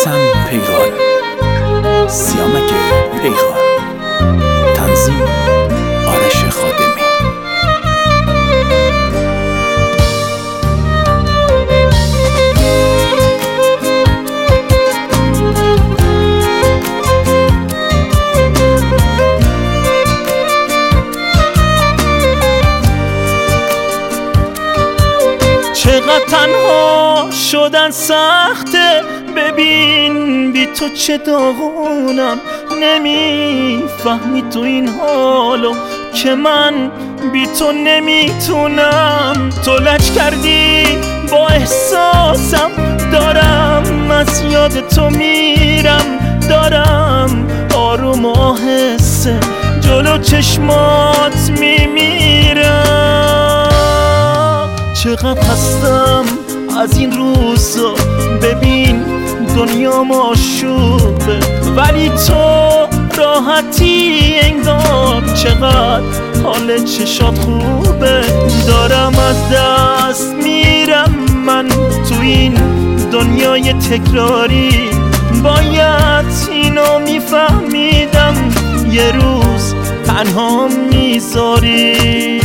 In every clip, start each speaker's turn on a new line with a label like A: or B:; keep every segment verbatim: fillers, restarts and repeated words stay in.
A: حسن پیغان، سیامک پیغان، تنظیم آرش خادمی.
B: چقدر تنها شدن سخته، ببین بی تو چه داغونم. نمیفهمی تو این حالو که من بی تو نمیتونم. تو لج کردی با احساسم، دارم از یاد تو میرم. دارم آروم و آهسته جلو چشمات میمیرم. چقدر هستم از این روزا، ببین دنیا آشوبه ولی تو راحتی انگار. چقدر حال چشات خوبه، دارم از دست میرم من تو این دنیای تکراری. باید اینو میفهمیدم یه روز تنها میذاری.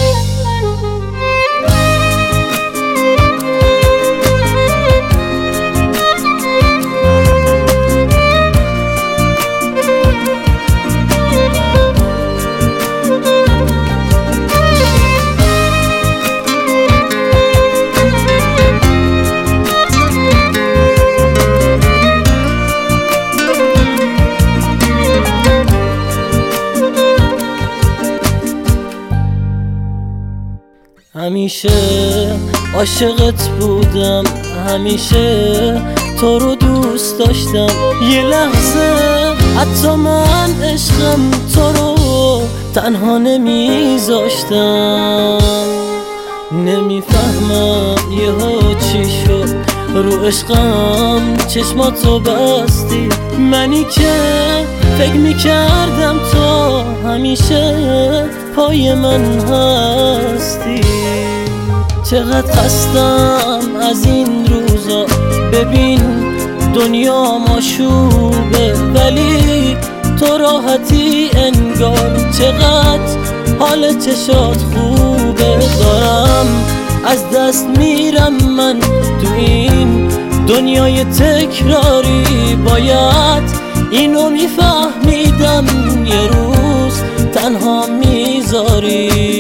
C: همیشه عاشقت بودم، همیشه تو رو دوست داشتم. یه لحظه حتی من عشقم تو رو تنها نمیذاشتم. نمیفهمم یهو چی شد، رو عشقم چشماتو بستی. منی که فکر میکردم تو همیشه پای من هستی. چقدر خستم از این روزا، ببین دنیا آشوبه ولی تو راحتی انگار. چقدر حال چشات خوبه، دارم از دست میرم من تو این دنیای تکراری. باید اینو میفهمیدم یه روز تنها میذاری.